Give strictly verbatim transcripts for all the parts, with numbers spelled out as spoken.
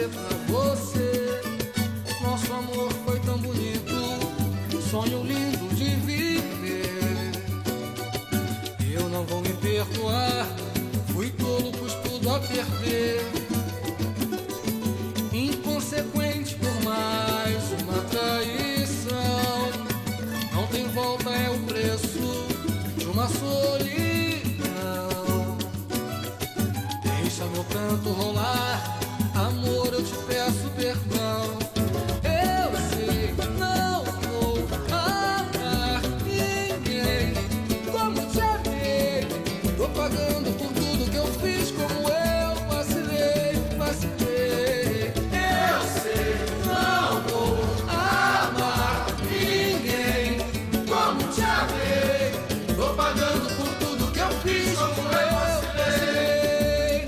você, pra você. Nosso amor foi tão bonito, sonho lindo de viver. Eu não vou me perdoar, fui tolo, pus tudo a perder. Inconsequente por mais uma traição, não tem volta, é o preço de uma solidão. Deixa meu pranto rolar, amor, eu te peço perdão. Eu sei que não vou amar ninguém como te amei. Tô pagando por tudo que eu fiz, como eu vacilei, vacilei. Eu sei que não vou amar ninguém como te amei. Tô pagando por tudo que eu fiz, como eu vacilei.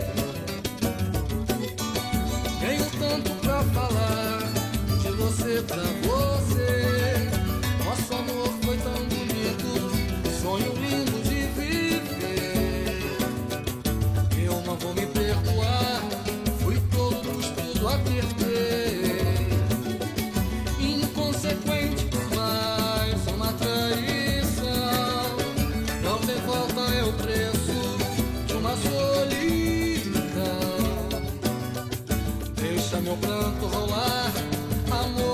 Tenho tanto pra falar de você pra você. Nosso amor foi tão bonito, sonho lindo de viver. Eu não vou me perdoar, fui tolo, pus tudo a perder. Inconsequente por mais uma traição, não tem volta, é o preço de uma solidão. Deixa meu pranto rolar, amor.